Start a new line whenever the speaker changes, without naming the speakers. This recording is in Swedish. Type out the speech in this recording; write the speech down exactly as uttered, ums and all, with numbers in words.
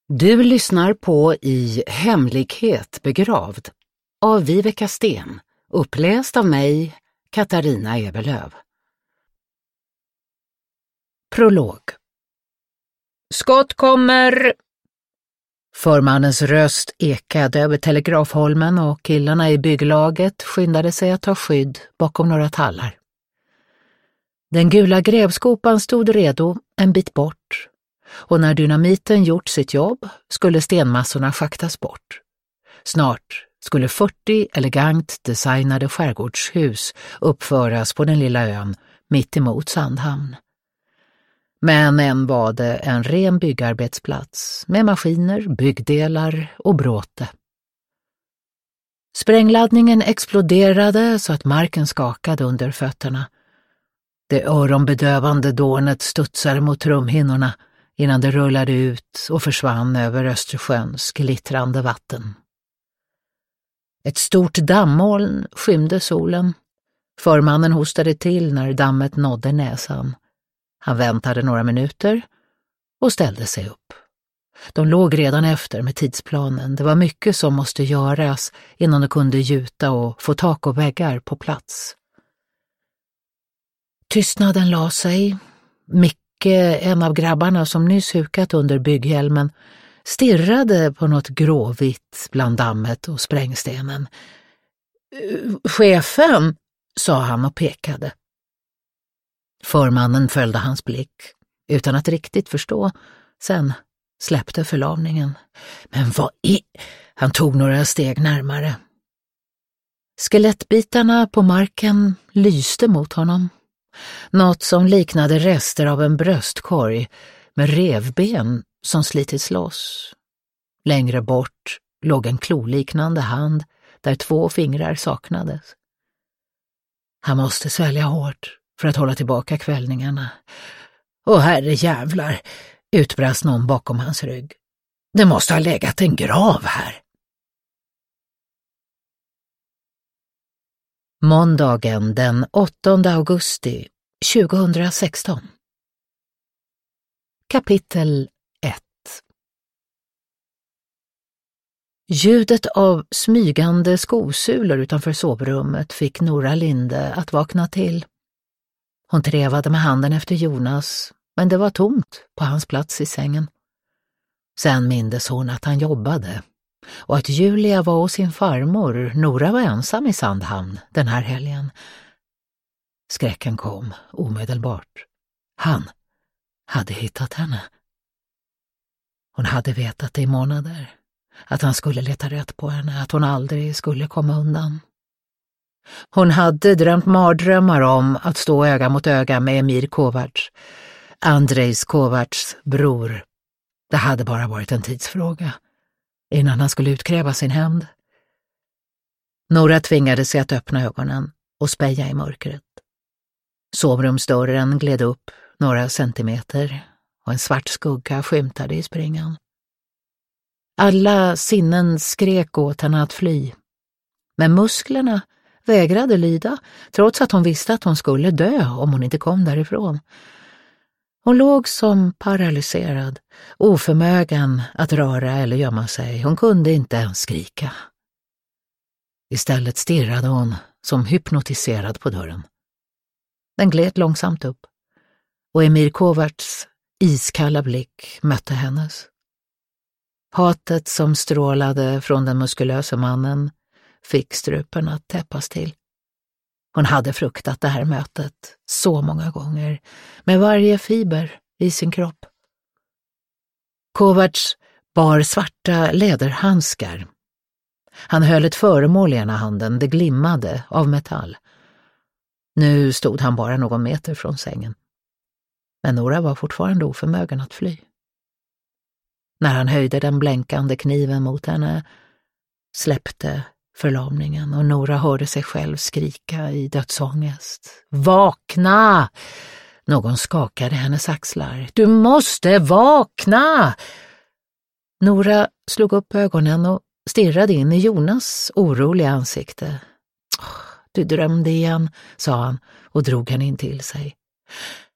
Du lyssnar på I hemlighet begravd av Viveka Sten, uppläst av mig, Katarina Eberlöv. Prolog. Skott kommer! Förmannens röst ekade över telegrafholmen och killarna i bygglaget skyndade sig att ta skydd bakom några tallar. Den gula grävskopan stod redo en bit bort, och när dynamiten gjort sitt jobb skulle stenmassorna schaktas bort. Snart skulle fyrtio elegant designade skärgårdshus uppföras på den lilla ön mitt emot Sandhamn. Men än var det en ren byggarbetsplats med maskiner, byggdelar och bråte. Sprängladdningen exploderade så att marken skakade under fötterna. Det öronbedövande dånet studsade mot trumhinnorna innan det rullade ut och försvann över Östersjöns glittrande vatten. Ett stort dammoln skymde solen. Förmannen hostade till när dammet nådde näsan. Han väntade några minuter och ställde sig upp. De låg redan efter med tidsplanen. Det var mycket som måste göras innan de kunde gjuta och få tak och väggar på plats. Tystnaden la sig. Micke, en av grabbarna som nyss hukat under bygghjälmen, stirrade på något gråvitt bland dammet och sprängstenen. "Chefen", sa han och pekade. Förmannen följde hans blick utan att riktigt förstå. Sen släppte förlamningen. Men vad i... Han tog några steg närmare. Skelettbitarna på marken lyste mot honom. Något som liknade rester av en bröstkorg med revben som slitits loss. Längre bort låg en kloliknande hand där två fingrar saknades. Han måste svälja hårt för att hålla tillbaka kvällningarna. "Åh herre jävlar", utbrast någon bakom hans rygg. "Det måste ha legat en grav här." Måndagen den åttonde augusti tjugohundrasexton. Kapitel ett. Ljudet av smygande skosulor utanför sovrummet fick Nora Linde att vakna till. Hon trevade med handen efter Jonas, men det var tomt på hans plats i sängen. Sen mindes hon att han jobbade och att Julia var hos sin farmor. Nora var ensam i Sandhamn den här helgen. Skräcken kom omedelbart. Han hade hittat henne. Hon hade vetat det i månader, att han skulle leta rätt på henne, att hon aldrig skulle komma undan. Hon hade drömt mardrömmar om att stå öga mot öga med Emir Kovacs, Andrejs Kovacs bror. Det hade bara varit en tidsfråga innan han skulle utkräva sin hämnd. Nora tvingade sig att öppna ögonen och speja i mörkret. Sovrumsdörren gled upp några centimeter och en svart skugga skymtade i springan. Alla sinnen skrek åt henne att fly, men musklerna vägrade lyda, trots att hon visste att hon skulle dö om hon inte kom därifrån. Hon låg som paralyserad, oförmögen att röra eller gömma sig. Hon kunde inte ens skrika. Istället stirrade hon som hypnotiserad på dörren. Den gled långsamt upp, och Emir Kovacs iskalla blick mötte hennes. Hatet som strålade från den muskulösa mannen fick strupen att täppas till. Hon hade fruktat det här mötet så många gånger, med varje fiber i sin kropp. Kovacs bar svarta läderhandskar. Han höll ett föremål i ena handen, det glimmade av metall. Nu stod han bara någon meter från sängen. Men Nora var fortfarande oförmögen att fly. När han höjde den blänkande kniven mot henne släppte förlamningen och Nora hörde sig själv skrika i dödsångest. "Vakna!" Någon skakade hennes axlar. "Du måste vakna!" Nora slog upp ögonen och stirrade in i Jonas oroliga ansikte. "Du drömde igen", sa han och drog henne in till sig.